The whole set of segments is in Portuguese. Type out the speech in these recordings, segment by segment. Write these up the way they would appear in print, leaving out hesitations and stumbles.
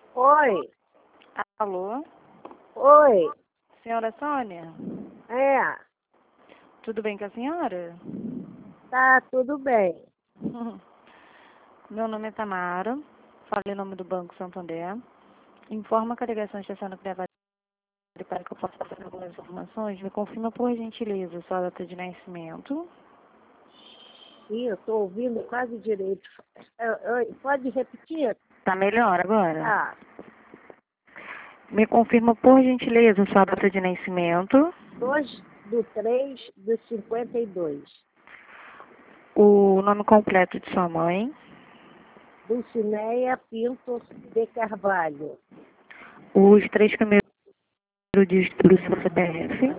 Oi, Alô? oi, Senhora Sônia? é, Tudo bem com a senhora? tá tudo bem. Meu nome é Tamara, falei em nome do Banco Santander. Informa que a ligação está sendo gravada para que eu possa passar algumas informações. Me confirma, por gentileza, sua data de nascimento. Ih, eu tô ouvindo quase direito. Pode repetir? Tá melhor agora? Tá, Me confirma, por gentileza, sua data de nascimento. 2/3/52. O nome completo de sua mãe. Dulcineia Pinto de Carvalho. Os 3 primeiros dígitos do seu CPF.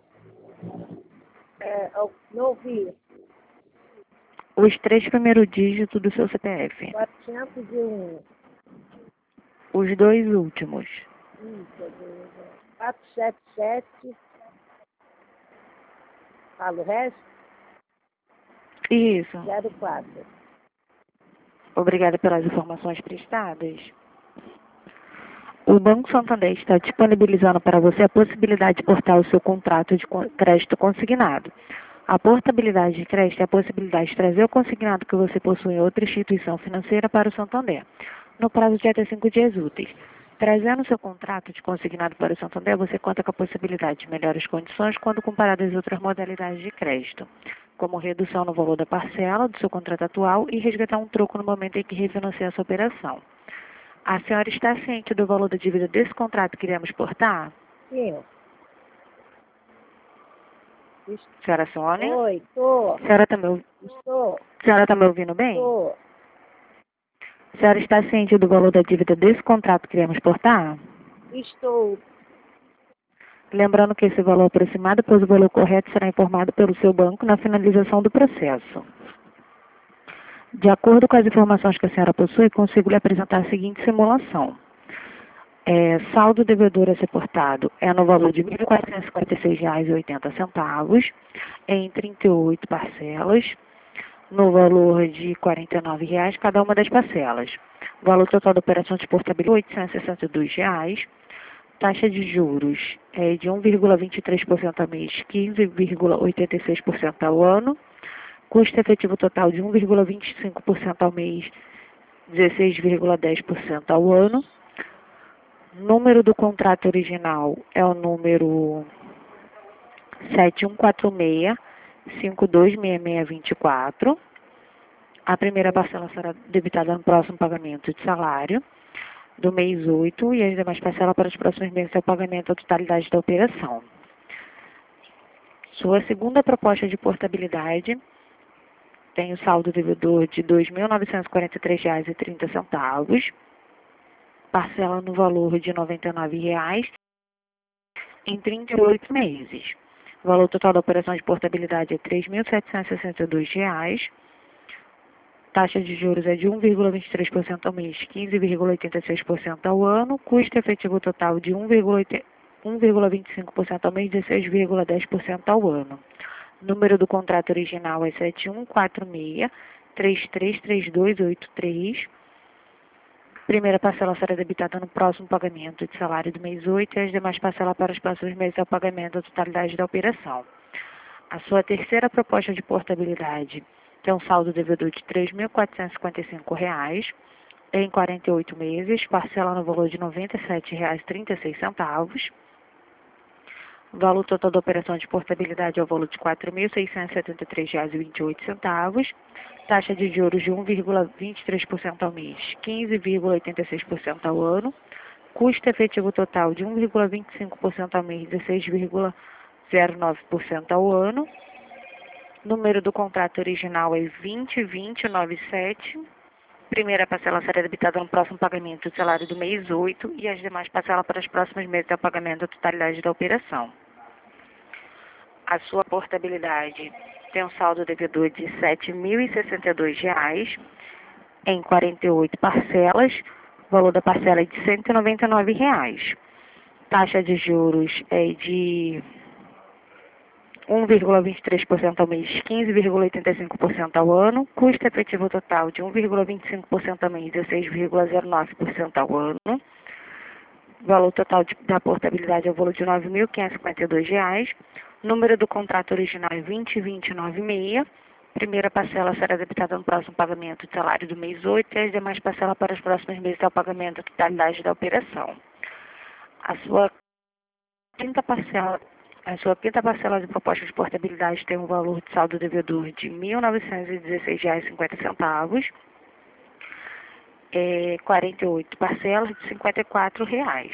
Não ouvi. Os 3 primeiros dígitos do seu CPF. 401. Os 2 últimos. Isso, 477. Fala o resto? Isso. 04. Obrigada pelas informações prestadas. O Banco Santander está disponibilizando para você a possibilidade de portar o seu contrato de crédito consignado. A portabilidade de crédito é a possibilidade de trazer o consignado que você possui em outra instituição financeira para o Santander, no prazo de até 5 dias úteis. Trazendo o seu contrato de consignado para o Santander, você conta com a possibilidade de melhores condições quando comparado às outras modalidades de crédito, como redução no valor da parcela do seu contrato atual e resgatar um troco no momento em que refinancia a sua operação. A senhora está ciente do valor da dívida desse contrato que iremos portar? Sim. Senhora Sônia? Oi, tô. Senhora está me, Estou. senhora tá me ouvindo bem? Tô. A senhora está ciente do valor da dívida desse contrato que iremos portar? Estou. Lembrando que esse valor aproximado, pois o valor correto será informado pelo seu banco na finalização do processo. De acordo com as informações que a senhora possui, consigo lhe apresentar a seguinte simulação. Saldo devedor a ser portado é no valor de R$ 1.456,80 em 38 parcelas, no valor de R$ 49,00 cada uma das parcelas. Valor total da operação de portabilidade R$ 862,00. Taxa de juros é de 1,23% ao mês, 15,86% ao ano. Custo efetivo total de 1,25% ao mês, 16,10% ao ano. Número do contrato original é o número 7146-526624. A primeira parcela será debitada no próximo pagamento de salário do mês 8 e as demais parcelas para os próximos meses é o pagamento da totalidade da operação. Sua segunda proposta de portabilidade tem o saldo devedor de R$ 2.943,30, parcela no valor de R$ 99,00 em 38 meses. O valor total da operação de portabilidade é R$ 3.762,00. Taxa de juros é de 1,23% ao mês, 15,86% ao ano. Custo efetivo total de 1,25% ao mês, 16,10% ao ano. Número do contrato original é 7146-333283. Primeira parcela será debitada no próximo pagamento de salário do mês 8 e as demais parcelas para os próximos meses é o pagamento da totalidade da operação. A sua terceira proposta de portabilidade tem um saldo devedor de R$ 3.455,00 em 48 meses, parcela no valor de R$ 97,36. O valor total da operação de portabilidade é o valor de R$ 4.673,28. Taxa de juros de 1,23% ao mês, 15,86% ao ano. Custo efetivo total de 1,25% ao mês, 16,09% ao ano. Número do contrato original é 202097. Primeira parcela será debitada no próximo pagamento do salário do mês 8 e as demais parcelas para os próximos meses é o pagamento da totalidade da operação. A sua portabilidade tem um saldo devedor de R$ 7.062,00 em 48 parcelas. O valor da parcela é de R$ 199,00. Taxa de juros é de 1,23% ao mês, 15,85% ao ano. Custo efetivo total de 1,25% ao mês, 16,09% ao ano. O valor total da portabilidade é o valor de R$ 9.552. Número do contrato original é 20.2096. Primeira parcela será debitada no próximo pagamento de salário do mês 8 e as demais parcelas para os próximos meses ao pagamento da totalidade da operação. A sua quinta parcela de proposta de portabilidade tem um valor de saldo devedor de R$ 1.916,50. 48 parcelas de R$ 54.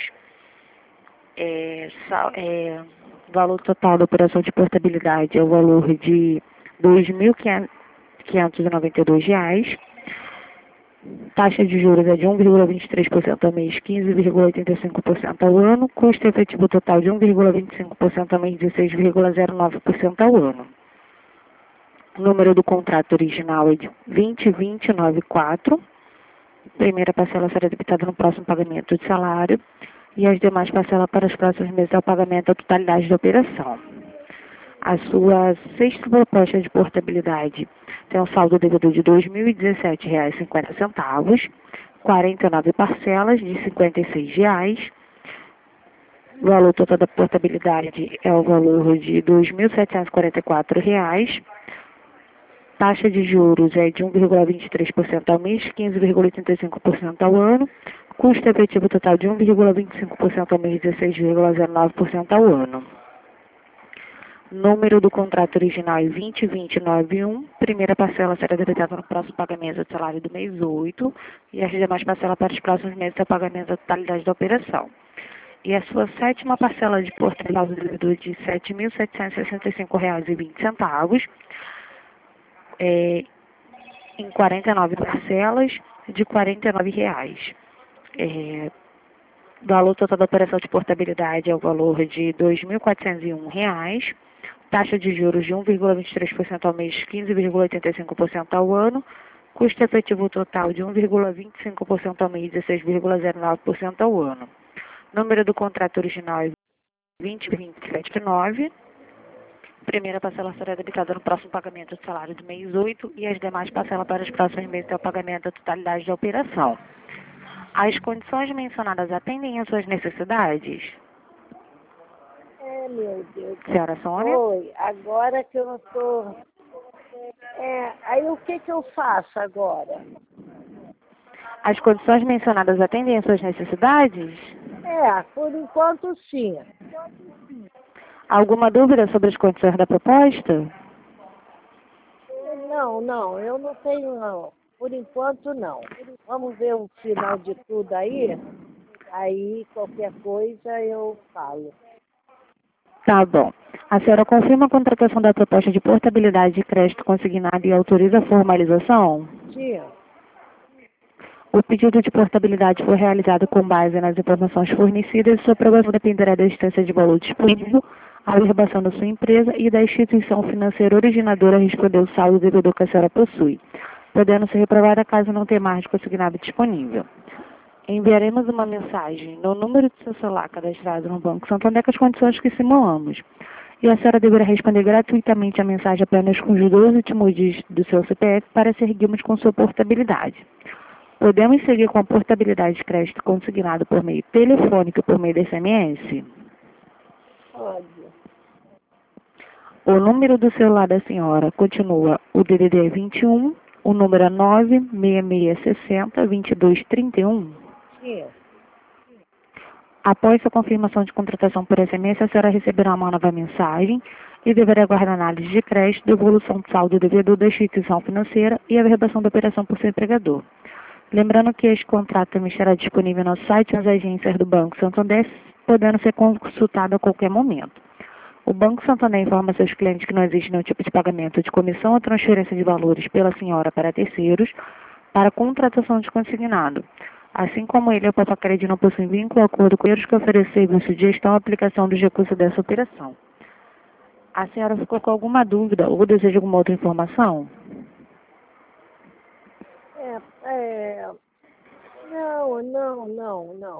O valor total da operação de portabilidade é o valor de R$ 2.592. Taxa de juros é de 1,23% ao mês, 15,85% ao ano. Custo efetivo total de 1,25% ao mês, 16,09% ao ano. O número do contrato original é de 20.2094. Primeira parcela será debitada no próximo pagamento de salário e as demais parcelas para os próximos meses ao pagamento da totalidade da operação. A sua sexta proposta de portabilidade tem um saldo devedor de R$ 2.017,50, 49 parcelas de R$ 56. O valor total da portabilidade é o valor de R$ 2.744. Taxa de juros é de 1,23% ao mês, 15,85% ao ano. Custo efetivo total de 1,25% ao mês, 16,09% ao ano. Número do contrato original é 20.2091. Primeira parcela será debitada no próximo pagamento do salário do mês 8 e as demais parcelas para os próximos meses é o pagamento da totalidade da operação. E a sua sétima parcela de portabilidade do devedor de R$ 7.765,20, em 49 parcelas de R$ 49. O valor total da operação de portabilidade é o valor de R$ 2.401. Taxa de juros de 1,23% ao mês, 15,85% ao ano. Custo efetivo total de 1,25% ao mês, 16,09% ao ano. Número do contrato original é 20.279. Primeira parcela será debitada no próximo pagamento do salário do mês 8 e as demais parcelas para os próximos meses é o pagamento da totalidade da operação. As condições mencionadas atendem às suas necessidades? Meu Deus. Senhora Sônia? Oi, agora que eu não estou... aí o que eu faço agora? As condições mencionadas atendem às suas necessidades? Por enquanto sim. Alguma dúvida sobre as condições da proposta? Não, eu não tenho não. Por enquanto não. Vamos ver o final de tudo aí. Aí qualquer coisa eu falo. Tá bom. A senhora confirma a contratação da proposta de portabilidade de crédito consignado e autoriza a formalização? Sim. O pedido de portabilidade foi realizado com base nas informações fornecidas e sua aprovação dependerá da instância de valor disponível, a averbação da sua empresa e da instituição financeira originadora a responder o saldo devedor que a senhora possui, podendo ser reprovada caso não tenha margem consignado disponível. Enviaremos uma mensagem no número de seu celular cadastrado no Banco Santander com as condições que simulamos. E a senhora deverá responder gratuitamente a mensagem apenas com os 2 últimos dígitos do seu CPF para seguirmos com sua portabilidade. Podemos seguir com a portabilidade de crédito consignado por meio telefônico e por meio de SMS? Pode. O número do celular da senhora continua o DDD 21, o número é 96660-2231. Sim. Após a confirmação de contratação por SMS, a senhora receberá uma nova mensagem e deverá aguardar análise de crédito, devolução do saldo devedor da instituição financeira e a averbação da operação por seu empregador. Lembrando que este contrato também estará disponível no site e nas agências do Banco Santander, podendo ser consultado a qualquer momento. O Banco Santander informa seus clientes que não existe nenhum tipo de pagamento de comissão ou transferência de valores pela senhora para terceiros para contratação de consignado. Assim como ele, o Papacred não possui vínculo ou acordo com eles que oferecem serviço de gestão ou aplicação dos recursos dessa operação. A senhora ficou com alguma dúvida ou deseja alguma outra informação? Não.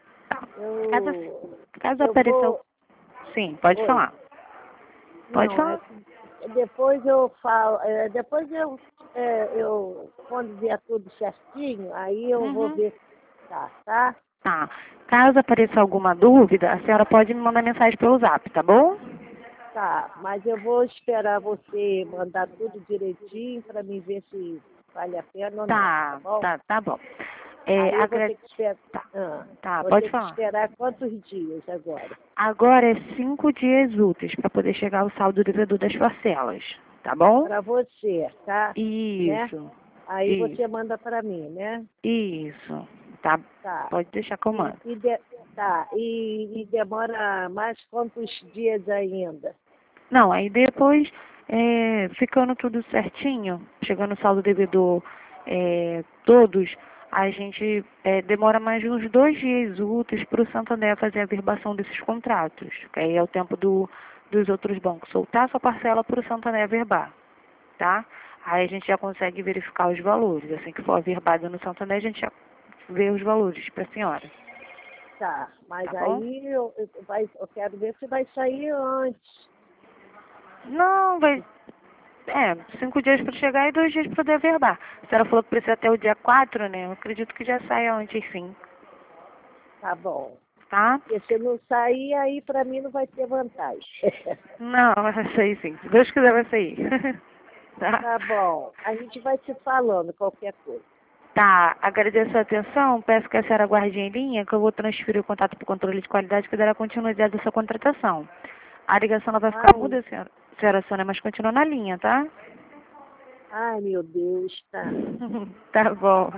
Caso apareça... Sim, pode falar. Pode falar. Depois eu falo, depois eu quando vier tudo certinho, aí eu vou ver, tá? Tá. Caso apareça alguma dúvida, a senhora pode me mandar mensagem pelo Zap, tá bom? Tá, mas eu vou esperar você mandar tudo direitinho para mim ver se vale a pena ou não, tá bom? Tá bom. Aí eu vou ter que esperar. Tá, Vou pode ter que falar. esperar quantos dias agora? Agora é 5 dias úteis para poder chegar ao saldo devedor das parcelas, tá bom? Para você, tá? Né? Isso, Aí você isso, manda para mim, né? isso. Tá, Tá. pode deixar que eu E, mando. e de- tá. E demora mais quantos dias ainda? Não, aí depois, ficando tudo certinho, chegando o saldo devedor todos, a gente demora mais uns 2 dias úteis para o Santander fazer a verbação desses contratos, que aí é o tempo dos outros bancos soltar sua parcela para o Santander verbar, tá? Aí a gente já consegue verificar os valores. Assim que for averbado no Santander, a gente já vê os valores para a senhora, Tá. Mas tá bom? aí eu quero ver se vai sair antes. Não, vai. 5 dias para chegar e 2 dias para poder averbar. A senhora falou que precisa até o dia 4, né? Eu acredito que já saia antes, sim. Tá bom. Tá? Porque se não sair, aí para mim não vai ter vantagem. Não, vai sair sim. Se Deus quiser, vai sair. Tá? Tá bom. A gente vai se falando qualquer coisa. Tá. Agradeço a atenção. Peço que a senhora guarde em linha, que eu vou transferir o contato para o controle de qualidade que dará continuidade à sua contratação. A ligação não vai ficar Ai, muda, senhora Sônia, mas continua na linha, tá? ai, meu Deus, tá. Tá bom.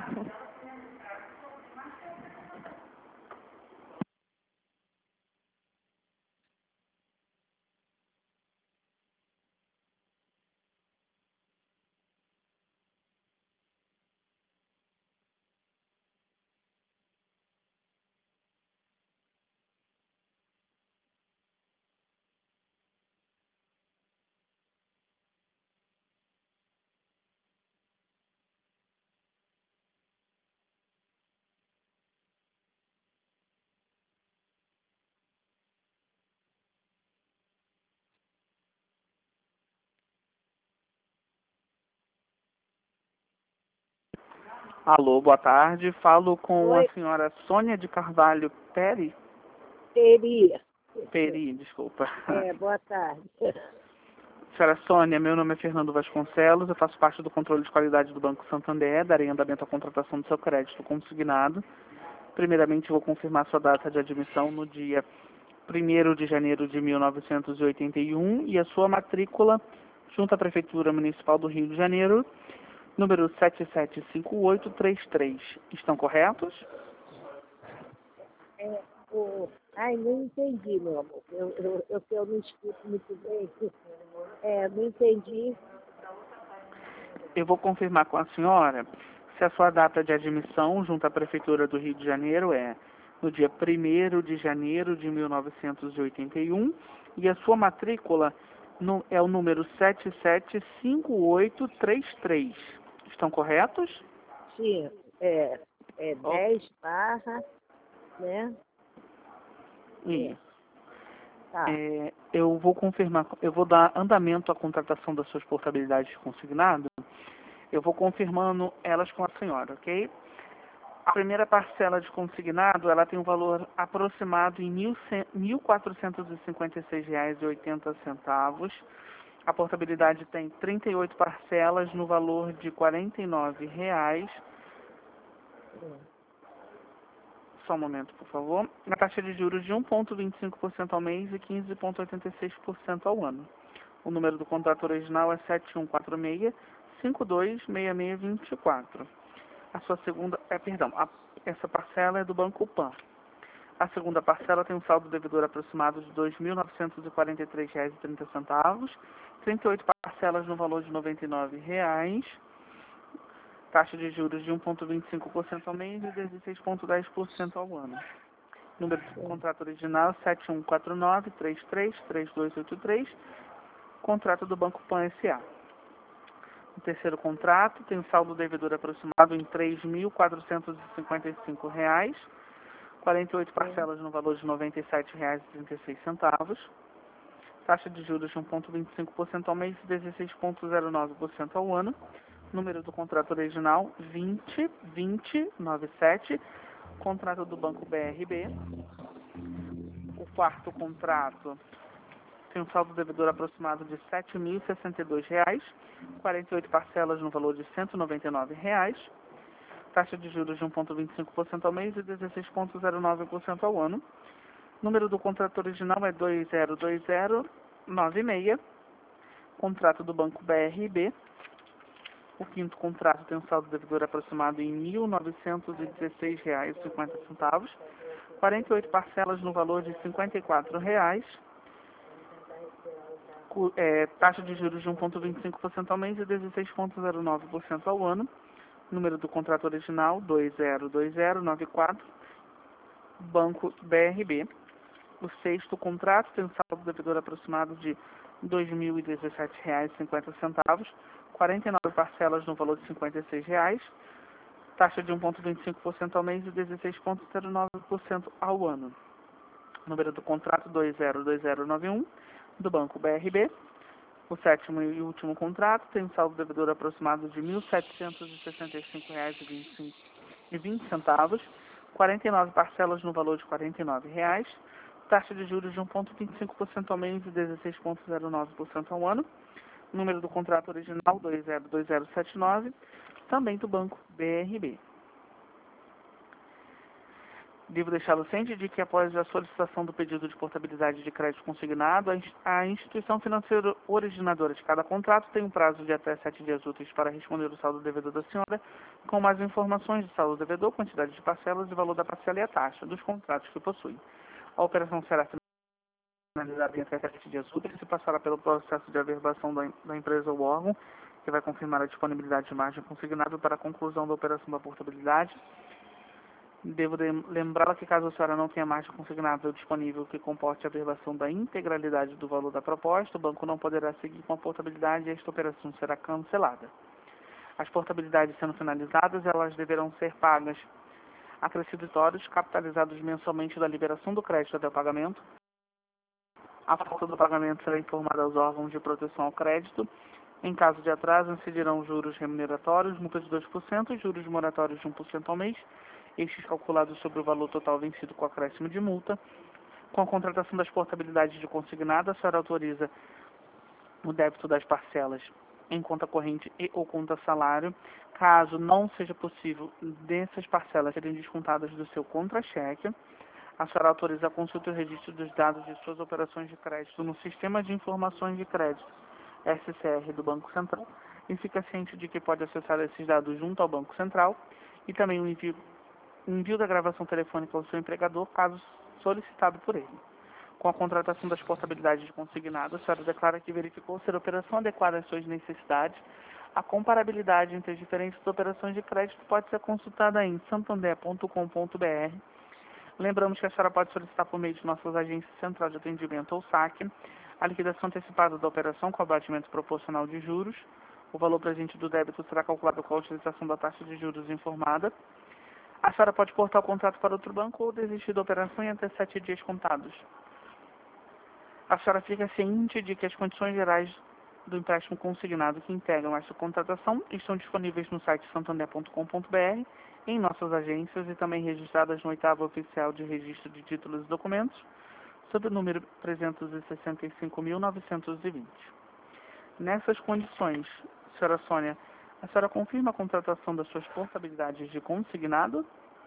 Alô, boa tarde. Falo com a Oi, senhora Sônia de Carvalho teria. Peri, desculpa. Boa tarde. Senhora Sônia, meu nome é Fernando Vasconcelos, eu faço parte do controle de qualidade do Banco Santander, darei andamento à contratação do seu crédito consignado. Primeiramente, vou confirmar sua data de admissão no dia 1º de janeiro de 1981 e a sua matrícula junto à Prefeitura Municipal do Rio de Janeiro, número 775833. Estão corretos? Ai, não entendi, meu amor. Eu não escuto muito bem. Não entendi. Eu vou confirmar com a senhora se a sua data de admissão junto à Prefeitura do Rio de Janeiro é no dia 1º de janeiro de 1981 e a sua matrícula é o número 775833. Estão corretos? Sim, Ok. 10 barra, né? É, Isso. tá. Eu vou confirmar, eu vou dar andamento à contratação das suas portabilidades consignadas. Eu vou confirmando elas com a senhora, ok? A primeira parcela de consignado, ela tem um valor aproximado em R$ 1.456,80. A portabilidade tem 38 parcelas no valor de R$ 49,00. Só um momento, por favor. Na taxa de juros de 1,25% ao mês e 15,86% ao ano. O número do contrato original é 7146-526624. A sua segunda, essa parcela é do Banco Pan. A segunda parcela tem um saldo devedor aproximado de R$ 2.943,30, 38 parcelas no valor de R$ 99,00, taxa de juros de 1,25% ao mês e 16,10% ao ano. Número do contrato original 7149-333283, contrato do Banco Pan S.A. O terceiro contrato tem um saldo devedor aproximado em R$ 3.455, 48 parcelas no valor de R$ 97,36, taxa de juros de 1,25% ao mês e 16,09% ao ano. Número do contrato original 202097 Contrato do Banco BRB. O quarto contrato tem um saldo devedor aproximado de R$ 7.062, 48 parcelas no valor de R$ 199, taxa de juros de 1,25% ao mês e 16,09% ao ano. Número do contrato original é 202096, contrato do Banco BRB. O quinto contrato tem um saldo devedor aproximado em R$ 1.916,50, 48 parcelas no valor de R$ 54, taxa de juros de 1,25% ao mês e 16,09% ao ano. Número do contrato original 202094, Banco BRB. O sexto contrato tem um saldo devedor aproximado de R$ 2.017,50, 49 parcelas no valor de R$ 56, taxa de 1,25% ao mês e 16,09% ao ano. Número do contrato 202091, do Banco BRB. O sétimo e último contrato tem um saldo devedor aproximado de R$ 1.765,20, 49 parcelas no valor de R$ 49, taxa de juros de 1,25% ao mês e 16,09% ao ano. Número do contrato original 202079, também do Banco BRB. Devo deixá-lo ciente de que, após a solicitação do pedido de portabilidade de crédito consignado, a instituição financeira originadora de cada contrato tem um prazo de até 7 dias úteis para responder o saldo devedor da senhora, com mais informações de saldo devedor, quantidade de parcelas e valor da parcela e a taxa dos contratos que possui. A operação será finalizada em até 7 dias úteis e passará pelo processo de averbação da empresa ou órgão, que vai confirmar a disponibilidade de margem consignável para a conclusão da operação da portabilidade. Devo lembrá-la que, caso a senhora não tenha margem consignável disponível que comporte a averbação da integralidade do valor da proposta, o banco não poderá seguir com a portabilidade e esta operação será cancelada. As portabilidades sendo finalizadas, elas deverão ser pagas a creditórios capitalizados mensalmente da liberação do crédito até o pagamento. A falta do pagamento será informada aos órgãos de proteção ao crédito. Em caso de atraso, incidirão juros remuneratórios, multa de 2% e juros moratórios de 1% ao mês, estes calculados sobre o valor total vencido com acréscimo de multa. Com a contratação das portabilidades de consignado, a senhora autoriza o débito das parcelas em conta corrente e ou conta salário. Caso não seja possível dessas parcelas serem descontadas do seu contra-cheque, a senhora autoriza a consulta e o registro dos dados de suas operações de crédito no Sistema de Informações de Crédito, SCR, do Banco Central, e fica ciente de que pode acessar esses dados junto ao Banco Central e também o envio da gravação telefônica ao seu empregador, caso solicitado por ele. Com a contratação das portabilidades de consignado, a senhora declara que verificou ser a operação adequada às suas necessidades. A comparabilidade entre as diferentes operações de crédito pode ser consultada em santander.com.br. Lembramos que a senhora pode solicitar por meio de nossas agências Central de Atendimento ou SAC a liquidação antecipada da operação com abatimento proporcional de juros. O valor presente do débito será calculado com a utilização da taxa de juros informada. A senhora pode portar o contrato para outro banco ou desistir da operação em até 7 dias contados. A senhora fica ciente de que as condições gerais do empréstimo consignado que integram esta contratação estão disponíveis no site santander.com.br, em nossas agências e também registradas no 8º Oficial de Registro de Títulos e Documentos, sob o número 365.920. Nessas condições, senhora Sônia, a senhora confirma a contratação das suas portabilidades de consignado?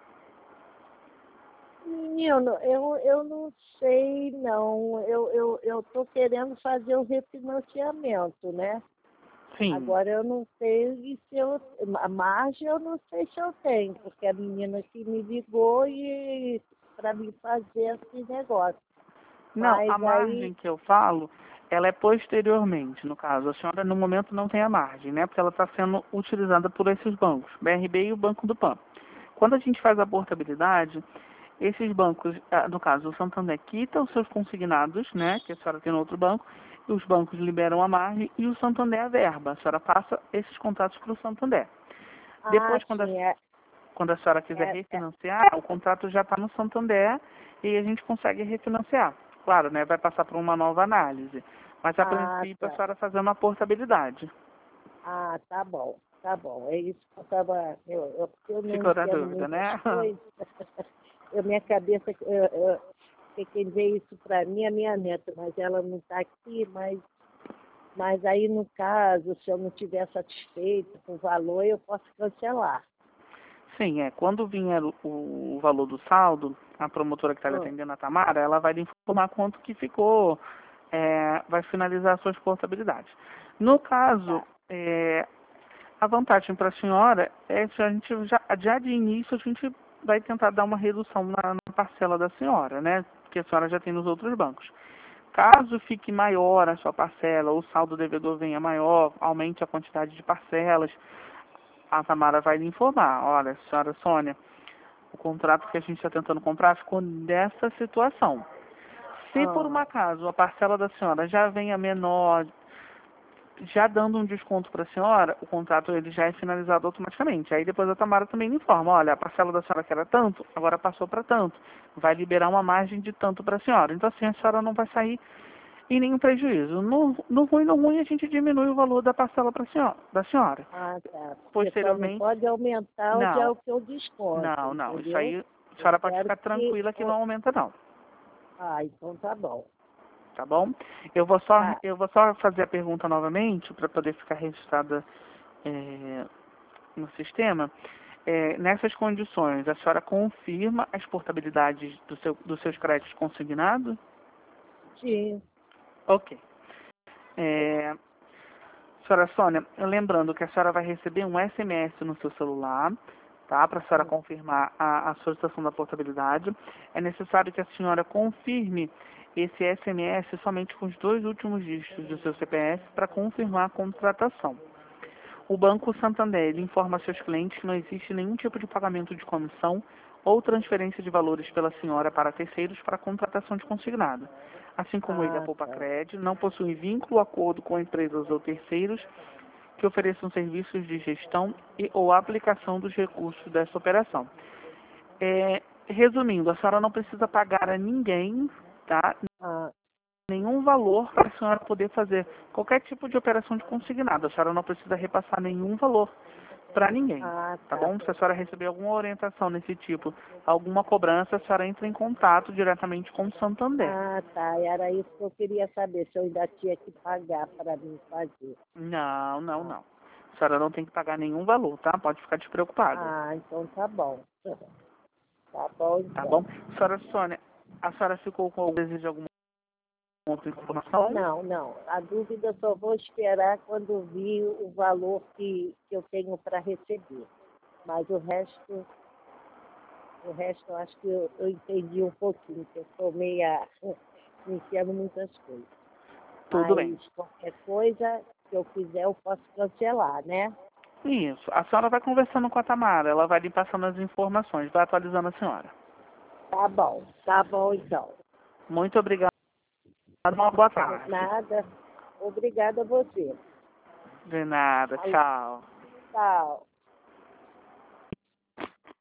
Menino, eu não sei, não. Eu tô querendo fazer o refinanciamento, né? Sim. Agora eu não sei se a margem eu não sei se eu tenho, porque a menina que me ligou e para mim fazer esse negócio. Não, Mas a margem que eu falo, ela é posteriormente, no caso. A senhora, no momento, não tem a margem, né? Porque ela está sendo utilizada por esses bancos, BRB e o Banco do PAN. Quando a gente faz a portabilidade, esses bancos, no caso, o Santander quita os seus consignados, né? Que a senhora tem no outro banco, e os bancos liberam a margem e o Santander a verba. A senhora passa esses contratos para o Santander. Depois, quando a senhora quiser refinanciar, o contrato já está no Santander e a gente consegue refinanciar. Claro, né? Vai passar por uma nova análise. Mas, a princípio, a senhora fazendo a portabilidade. Ah, tá bom. tá bom. É isso que eu estava... Porque eu não Ficou na entendo dúvida, muitas né? coisas. Minha cabeça... Porque quem vê isso para mim é minha neta, mas ela não está aqui, mas aí, no caso, se eu não estiver satisfeita com o valor, eu posso cancelar. Sim, quando vier o valor do saldo, a promotora que está lhe atendendo, a Tamara, ela vai lhe informar quanto que ficou, vai finalizar a sua exportabilidade. No caso, a vantagem para a senhora é que a gente já de início a gente vai tentar dar uma redução na parcela da senhora, né? Que a senhora já tem nos outros bancos. Caso fique maior a sua parcela, ou o saldo devedor venha maior, aumente a quantidade de parcelas, a Tamara vai lhe informar. Olha, senhora Sônia, o contrato que a gente está tentando comprar ficou nessa situação. Se por um acaso a parcela da senhora já venha menor, já dando um desconto para a senhora, o contrato ele já é finalizado automaticamente. Aí depois a Tamara também lhe informa, olha, a parcela da senhora que era tanto, agora passou para tanto. Vai liberar uma margem de tanto para a senhora. Então assim, a senhora não vai sair em nenhum prejuízo. No ruim, a gente diminui o valor da parcela da senhora. Ah, tá. Posteriormente, só não pode aumentar onde é o que eu desconto, não. Isso entendeu? aí, a senhora pode ficar que... tranquila que não aumenta, não. Ah, então tá bom. Tá bom? Eu vou só fazer a pergunta novamente para poder ficar registrada no sistema. Nessas condições, a senhora confirma a exportabilidade dos seus créditos consignados? Sim. Ok. Senhora Sônia, lembrando que a senhora vai receber um SMS no seu celular, tá? Para a senhora confirmar a solicitação da portabilidade. É necessário que a senhora confirme esse SMS somente com os 2 últimos dígitos do seu CPF para confirmar a contratação. O Banco Santander informa a seus clientes que não existe nenhum tipo de pagamento de comissão ou transferência de valores pela senhora para terceiros para contratação de consignado. Assim como ele, a Poupacred não possui vínculo ou acordo com empresas ou terceiros que ofereçam serviços de gestão ou aplicação dos recursos dessa operação. Resumindo, a senhora não precisa pagar a ninguém, tá? Nenhum valor para a senhora poder fazer qualquer tipo de operação de consignado. A senhora não precisa repassar nenhum valor para ninguém, tá bom? Se a senhora receber alguma orientação nesse tipo, alguma cobrança, a senhora entra em contato diretamente com o Santander. Ah, tá. Era isso que eu queria saber, se eu ainda tinha que pagar para mim fazer. Não. A senhora não tem que pagar nenhum valor, tá? Pode ficar despreocupada. Ah, então tá bom. Tá bom, então. Tá bom? Senhora Sônia, a senhora ficou com algum desejo de alguma outra informação? Não. A dúvida eu só vou esperar quando vir o valor que eu tenho para receber. Mas o resto eu acho que eu entendi um pouquinho, que eu estou meia me enfiando muitas coisas. Tudo bem. Mas qualquer coisa que eu quiser eu posso cancelar, né? Isso. A senhora vai conversando com a Tamara, ela vai lhe passando as informações, vai atualizando a senhora. Tá bom então. Muito obrigado. Uma boa tarde. Nada. Obrigada a você. De nada. Tchau. Tchau.